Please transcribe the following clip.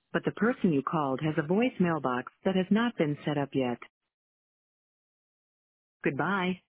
but the person you called has a voice mailbox that has not been set up yet. Goodbye.